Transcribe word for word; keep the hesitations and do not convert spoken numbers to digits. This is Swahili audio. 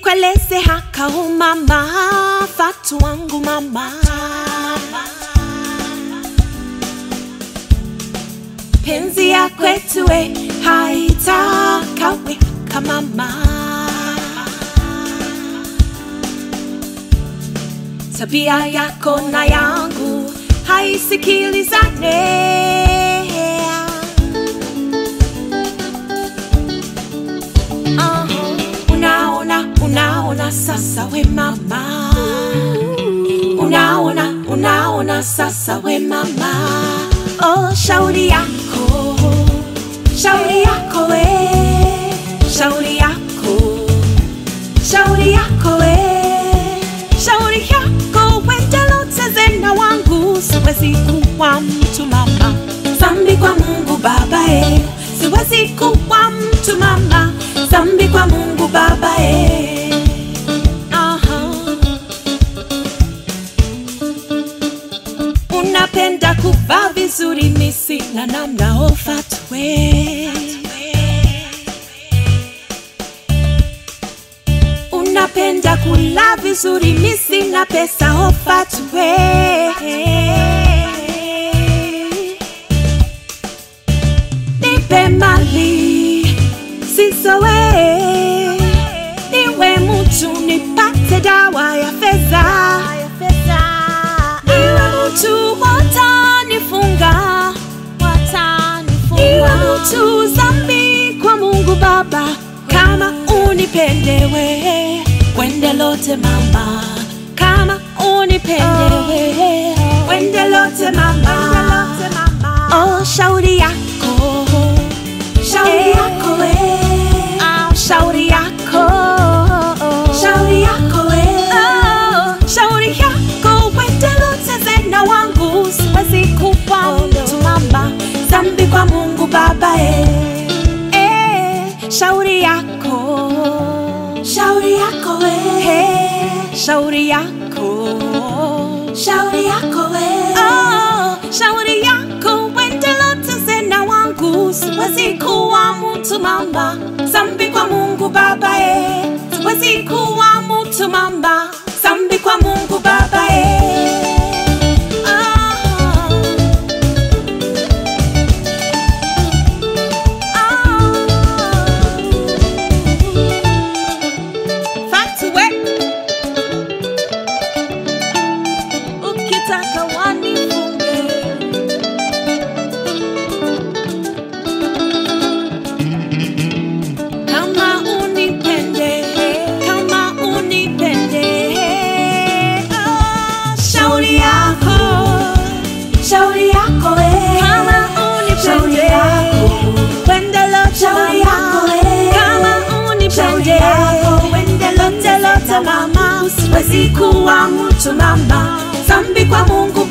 Nikweleze haka umama, fatu wangu mama. Penzi ya kwetu we haitaka weka mama. Tabia yako na yangu haisikilizane. Unaona sasa we mama, unaona, unaona sasa we mama. Oh, shauri yako, shauri yako we, shauri yako, shauri yako we, shauri yako wende lote zena wangu. Siwezi kuwa mtu mama, zambi kwa Mungu baba e. Siwezi kuwa mtu mama, zambi kwa Mungu baba e. Unapenda kuvaa vizuri misi na namna ofatwe. Unapenda kula vizuri misi na pesa ofatwe. Nipe mali sisowe, niwe mtu nipate dawa ya fedha. Tu watanifunga, watanifunga. Iwe mtu zambi kwa Mungu baba. Kama unipendewe wende lote mama. Kama unipendewe wende lote mama. Oh, shauri yako, shauri yako we. Oh, shauri yako, shauri yako we. Oh, shauri yako wende lote zena wangu. Siwezi kuwa mtu mama, zambi kwa Mungu baba e. Eh, shauri yako, shauri yako we. Hey, shauri yako, shauri yako we. Oh, shauri yako wende lote zena wangu. Siwezi kuwa mtu mama, zambi kwa Mungu baba e. Siwezi kuwa mtu mama, zambi kwa Mungu baba e. Shauri yako we, kama unipende wende lote mama. Kama unipende wende lote lote mama. Siwezi kuwa mtu mama, zambi kwa Mungu